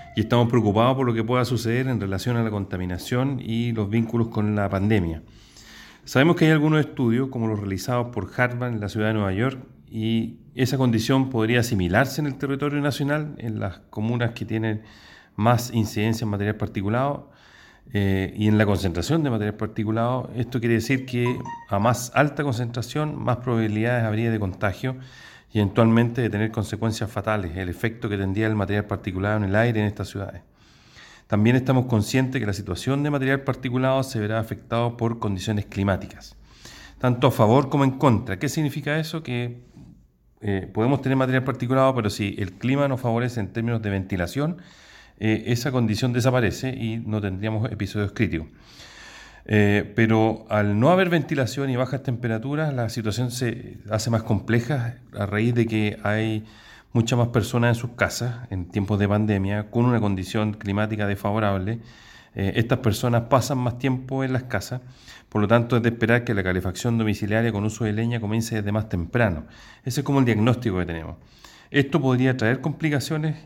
y estamos preocupados por lo que pueda suceder en relación a la contaminación y los vínculos con la pandemia. Sabemos que hay algunos estudios, como los realizados por Harvard en la ciudad de Nueva York, y esa condición podría asimilarse en el territorio nacional, en las comunas que tienen más incidencia en material particulado y en la concentración de material particulado. Esto quiere decir que a más alta concentración, más probabilidades habría de contagio y eventualmente de tener consecuencias fatales, el efecto que tendría el material particulado en el aire en estas ciudades. También estamos conscientes que la situación de material particulado se verá afectado por condiciones climáticas, tanto a favor como en contra. ¿Qué significa eso? Que podemos tener material particulado, pero si el clima nos favorece en términos de ventilación, esa condición desaparece y no tendríamos episodios críticos. Pero al no haber ventilación y bajas temperaturas, la situación se hace más compleja a raíz de que hay muchas más personas en sus casas en tiempos de pandemia con una condición climática desfavorable. Estas personas pasan más tiempo en las casas, por lo tanto es de esperar que la calefacción domiciliaria con uso de leña comience desde más temprano. Ese es como el diagnóstico que tenemos. Esto podría traer complicaciones